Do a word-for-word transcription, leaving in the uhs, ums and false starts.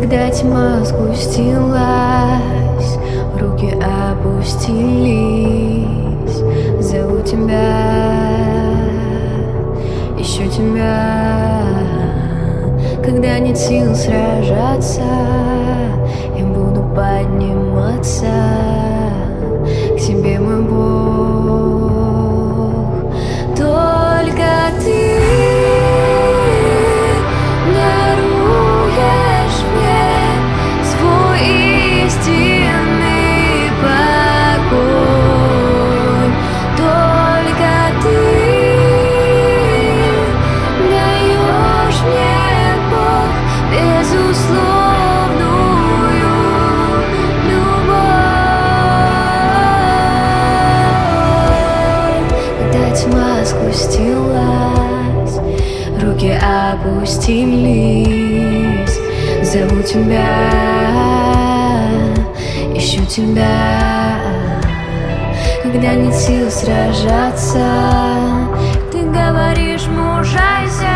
Когда тьма сгустилась, руки опустились. Зову тебя, ищу тебя. Когда нет сил сражаться, я буду подниматься к тебе, мой Бог. Только ты даруешь мне свой истинный покой. Только ты даешь мне, Бог, безусловную любовь. Когда тьма сгустилась, руки опустились. Зову тебя, ищу тебя. Когда нет сил сражаться, ты говоришь: мужайся.